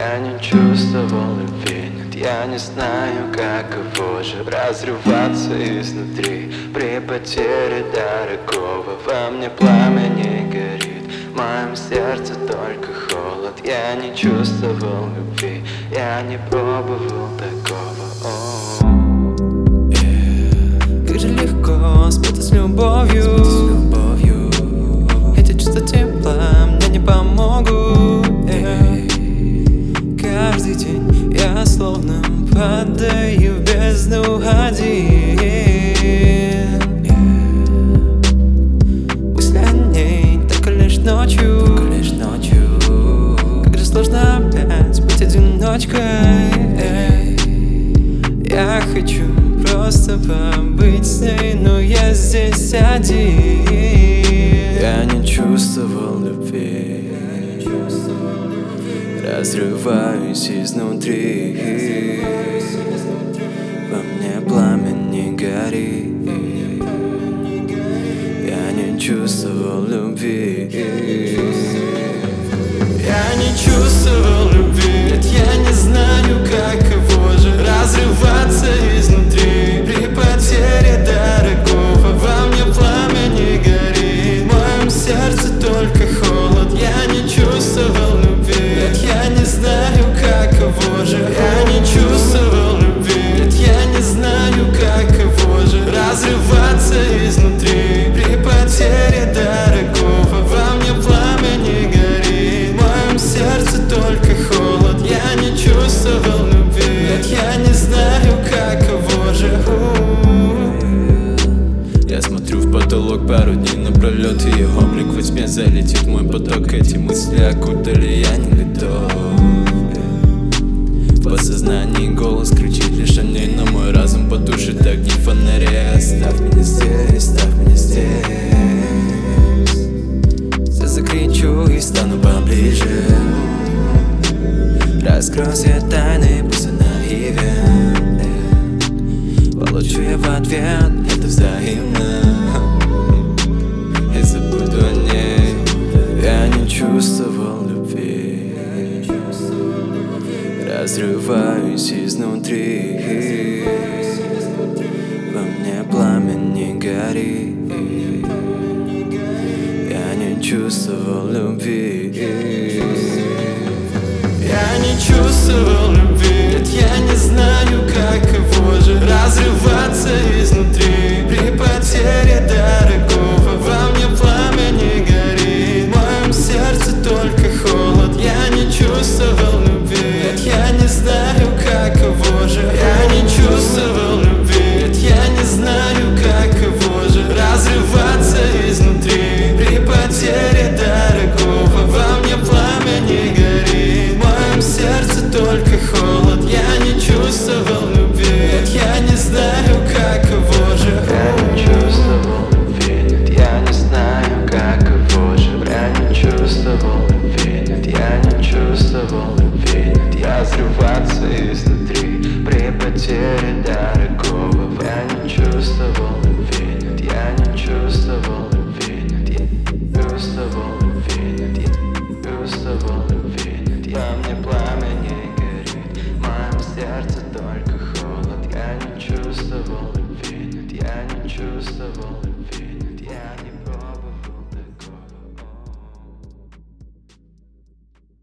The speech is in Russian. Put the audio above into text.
Я не чувствовал любви, нет, я не знаю, каково же разрываться изнутри при потере дорогого. Во мне пламя не горит, в моем сердце только холод. Я не чувствовал любви, я не пробовал такого. Как же легко спутать с любовью. Эти чувства тепла мне не помогут. Каждый день я словно падаю в бездну один. Мысли о ней только лишь ночью. Как же сложно опять быть одиночкой. Я хочу просто побыть с ней, но я здесь один. Я не чувствовал любви, разрываюсь изнутри. Во мне пламя не горит. Я не чувствовал любви. Я не чувствовал любви, нет, я не знаю, каково же разрываться изнутри при потере дорогого. Во мне пламя не горит, в моем сердце только холод. Я не чувствовал любви, нет, я не знаю, каково же. Я не чувствовал любви, нет, я не знаю, каково же разрываться изнутри при потере дорогого. Во мне пламя не горит, в моем сердце только холод. Я не чувствовал любви, нет, я не знаю, каково же. Я смотрю в потолок пару дней напролет, и ее облик во тьме залетит мой поток. Эти мысли окутали, я не готов. В подсознании голос кричит лишь о ней, но мой разум потушит огни фонаря. Оставь меня здесь, оставь меня здесь. Я закричу и стану поближе. Раскрою все тайны, пусть она наивен. Получу я в ответ, это взаимно. И забуду о ней. Я не чувствовал любви, разрываюсь изнутри. Во мне пламя не горит. Я не чувствовал любви. Я не чувствовал любви, нет, я не знаю, каково же разрываться изнутри при потере дорогого. Во мне пламя не горит, в моем сердце только холод. Я не чувствовал любви, нет, я не знаю, каково же. Я не чувствовал любви, нет, я не знаю, каково же разрываться изнутри при потере дорогого. Во мне пламя не горит, в моем сердце только холод. Я не чувствовал любви, нет, я не знаю, каково же. Я не чувствовал любви, нет, я не знаю, каково же. Я не чувствовал любви, нет, я не чувствовал любви, нет, я взрываться изнутри при потере дорогого. Я не чувствовал любви, нет, я не чувствовал любви, нет, я не чувствовал любви, нет, я не чувствовал любви, нет, во мне пламя не горит, в моем сердце только холод. Я не чувствовал любви, нет, я не чувствовал.